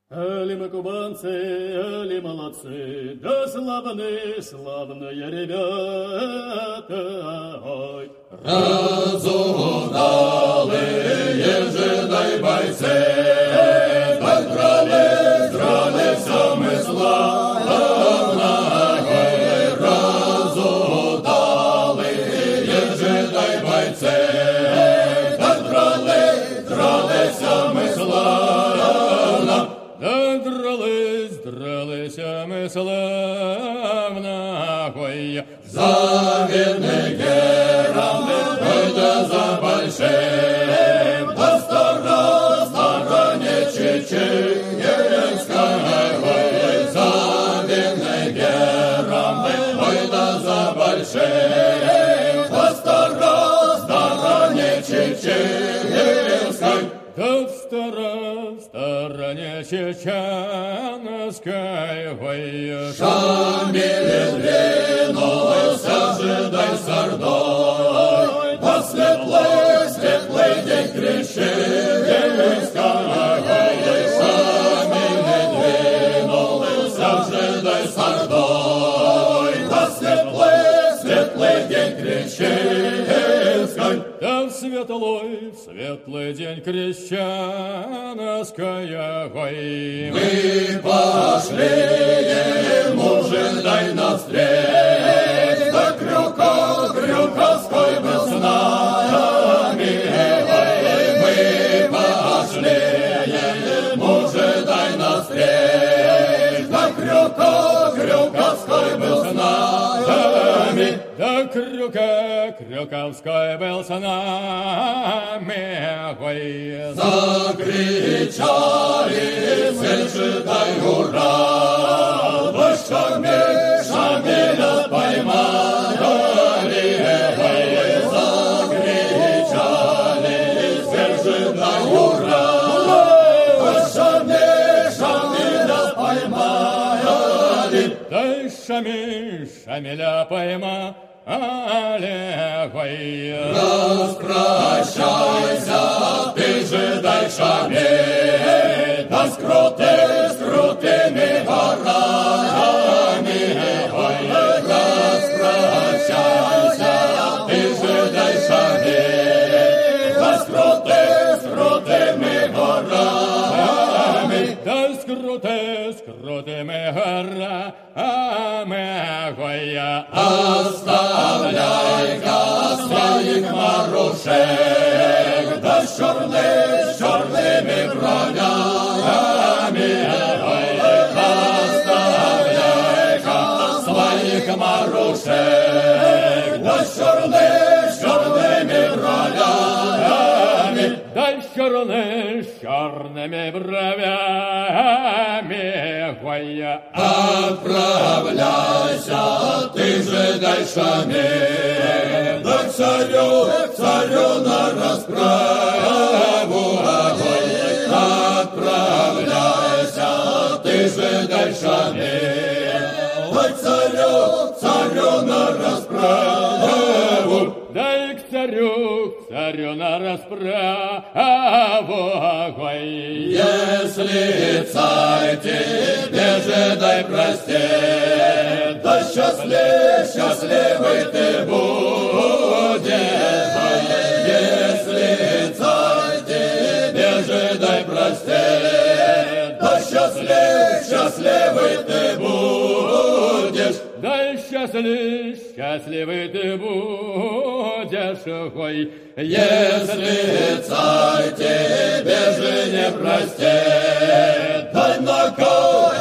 Али мы кубанцы, али молодцы, да славные, славные ребята. Ой. Разудалые жидай бойцы, так дрались мы славно. Разудалые жидай бойцы, так дрались мы славно. Да дрались мы славно, ой, за верный гером, ой, да за большим, да стороне чеченской, ой, за верный гером, ой, да за большим, да стороне чеченской. да в стороне чеченской, ой, Шамиль двинулся, жидай с ордой, по светлый день крещенской. Шамиль двинулся, жидай с ордой, по светлый день крещенской. да в светлый день крещенская, ой, Мы пошли ему, жидай навстречь, да Крюковской был с нами. Мы пошли ему, жидай навстречь, да Крюковской был с нами. да Крюковской был с нами, ой, Закричали все, жидай, ура! Вы Шамиля поймали, закричали все, жидай, ура! Вы Шамиля поймали. да Шамиля поймали, ой, Распрощайся, ты жидай, Шамиль, да с крутыми горами. Ой, распрощайся, ты жидай, Шамиль, да с крутыми горами. да с крутыми горами, ой, Оставляй-ка своих марушек, да с черными бровями. Оставляй-ка своих марушек, да с черными бровями. да с черными бровями, ой, Отправляйся, ты жидай, Шамиль, да к царю на расправу. Отправляйся, ты жидай, Шамиль, да к царю на расправу. дай к царю на расправу, ой, Если царь тебе жидай простит, да счастливый ты будешь. Если царь тебе жидай простит, да счастливый ты будешь. да счастливый ты будешь, ой, Если царь тебе же не простит, дай на